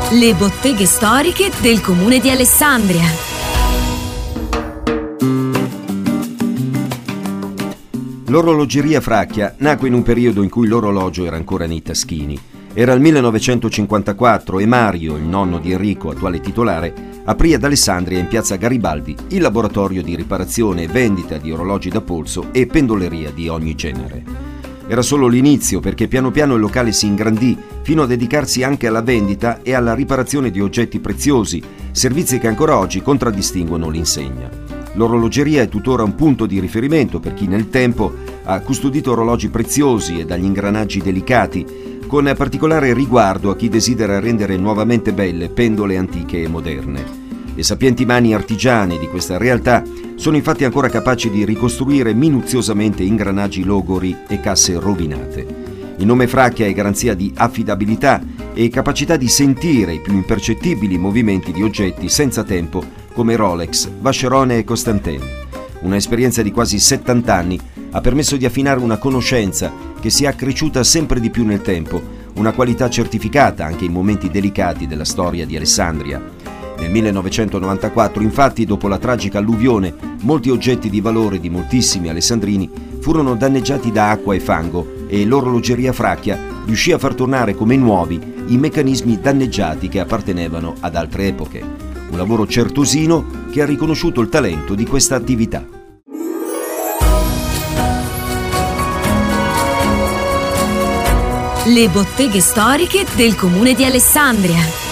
Le botteghe storiche del comune di Alessandria. L'orologeria Fracchia nacque in un periodo in cui l'orologio era ancora nei taschini. Era il 1954 e Mario, il nonno di Enrico, attuale titolare, aprì ad Alessandria in piazza Garibaldi il laboratorio di riparazione e vendita di orologi da polso e pendoleria di ogni genere. Era solo l'inizio, perché piano piano il locale si ingrandì fino a dedicarsi anche alla vendita e alla riparazione di oggetti preziosi, servizi che ancora oggi contraddistinguono l'insegna. L'orologeria è tuttora un punto di riferimento per chi nel tempo ha custodito orologi preziosi e dagli ingranaggi delicati, con particolare riguardo a chi desidera rendere nuovamente belle pendole antiche e moderne. Le sapienti mani artigiane di questa realtà sono infatti ancora capaci di ricostruire minuziosamente ingranaggi logori e casse rovinate. Il nome Fracchia è garanzia di affidabilità e capacità di sentire i più impercettibili movimenti di oggetti senza tempo come Rolex, Vacherone e Constantin. Una esperienza di quasi 70 anni ha permesso di affinare una conoscenza che si è accresciuta sempre di più nel tempo, una qualità certificata anche in momenti delicati della storia di Alessandria. Nel 1994, infatti, dopo la tragica alluvione, molti oggetti di valore di moltissimi alessandrini furono danneggiati da acqua e fango e l'orologeria Fracchia riuscì a far tornare come nuovi i meccanismi danneggiati che appartenevano ad altre epoche. Un lavoro certosino che ha riconosciuto il talento di questa attività. Le botteghe storiche del comune di Alessandria.